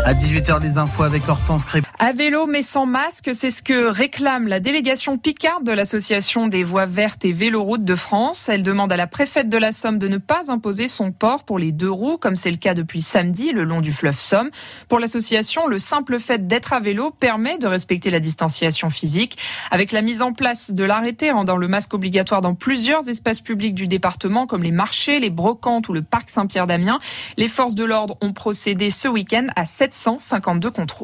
À 18h, les infos avec Hortense Crépin. À vélo mais sans masque, c'est ce que réclame la délégation picarde de l'association des voies vertes et véloroutes de France. Elle demande à la préfète de la Somme de ne pas imposer son port pour les 2 roues, comme c'est le cas depuis samedi le long du fleuve Somme. Pour l'association, le simple fait d'être à vélo permet de respecter la distanciation physique. Avec la mise en place de l'arrêté rendant le masque obligatoire dans plusieurs espaces publics du département, comme les marchés, les brocantes ou le parc Saint-Pierre d'Amiens, les forces de l'ordre ont procédé ce week-end à 752 contrôles.